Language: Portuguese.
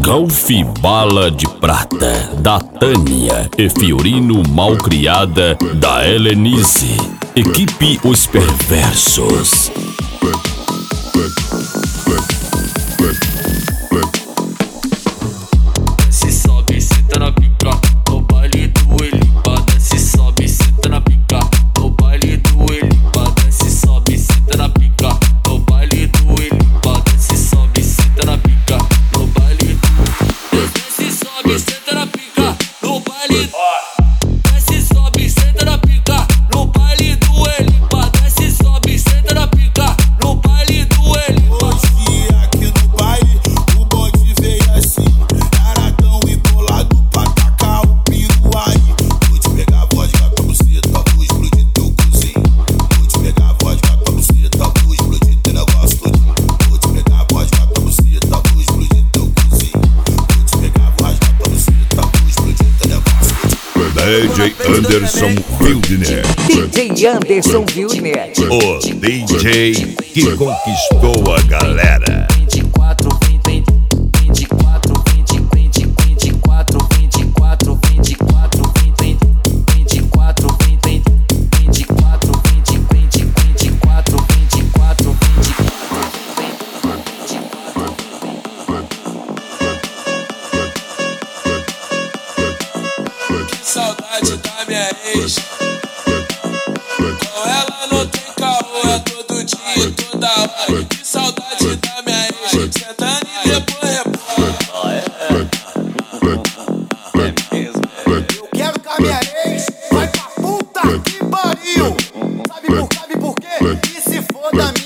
Golf Bala de Prata, da Tânia e Fiorino Malcriada, da Helenice. Equipe Os Perversos. Se sobe, senta na pica, no baile do Elipa. Se sobe, senta na pica, no baile do Elipa. Se sobe, senta na pica, no baile do Elipa. Se sobe, senta na pica, no baile do. Se sobe, senta na pica, no baile. Desce, sobe, senta na pica, no baile do Elipa. Desce, sobe, senta na pica, no baile do Elipa. Hoje aqui no baile, o bonde veio assim, caradão e bolado pra tacar o piru aí. Vou te pegar a vodka pra buceta, vou explodir teu cozinho. Vou te pegar a vodka pra buceta, vou explodir teu negócio todinho. Vou te pegar a vodka pra buceta, vou explodir teu cozinho. Vou te pegar a vodka pra buceta, vou explodir teu negócio todinho. DJ Anderson Wildner. DJ Anderson Wildner. O DJ que conquistou a galera. 24, 24, 24, 24, 24, 24, 24, 24, 24. Que saudade da minha ex. Com ela não tem caô, é todo dia e toda hora. Que saudade da minha ex. Sentando e depois rebola. Eu quero que a minha ex vai pra puta que pariu. Sabe por quê? E se for da minha